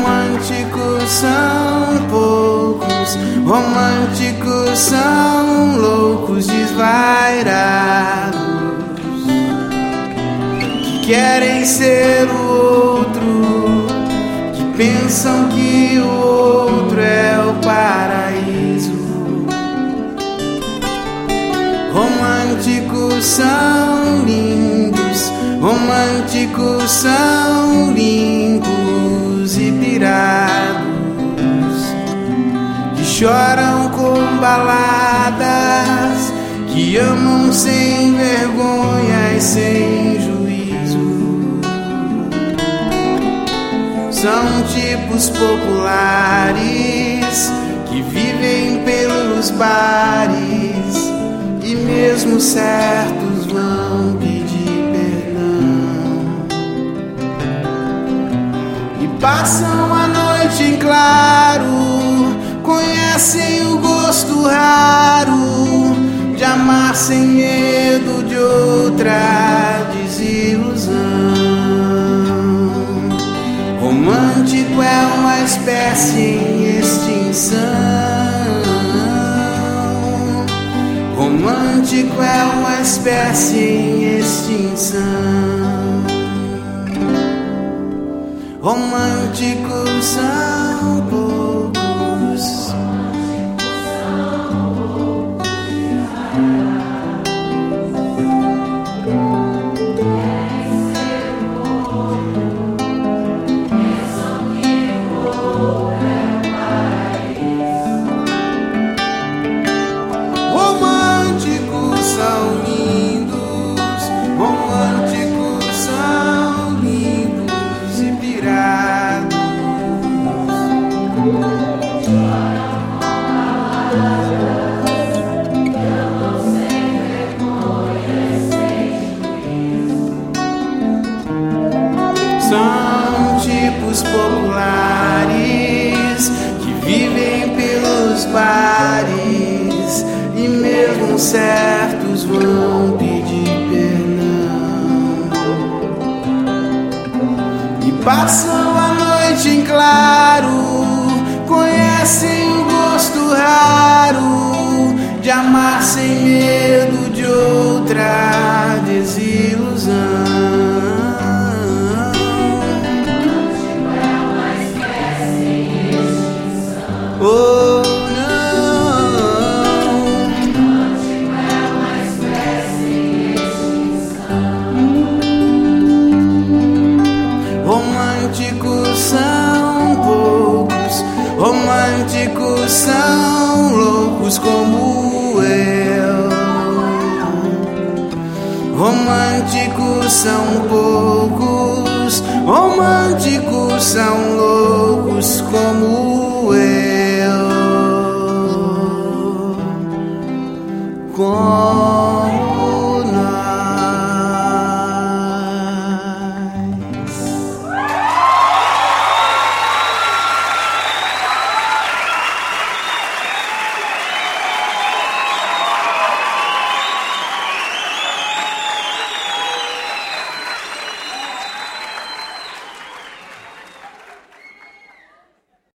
Românticos são poucos, românticos são loucos desvairados, que querem ser o outro, que pensam que o outro é o paraíso. Românticos são lindos, românticos são limpos e pirados, que choram com baladas, que amam sem vergonha e sem juízo. São tipos populares que vivem pelos bares e mesmo certos vão pedir perdão, e passam a noite em claro, conhecem o gosto raro de amar sem medo de outra desilusão. Romântico é uma espécie em extinção. Romântico é uma espécie em extinção. Românticos são poucos. São tipos populares que vivem pelos bares e mesmo certos vão pedir perdão, e passam a noite em claro, conhecem o gosto raro de amar sem medo de outra desilusão. Oh não, romântico é uma espécie em extinção. Românticos são poucos, românticos são loucos como eu. Românticos são poucos, românticos são loucos.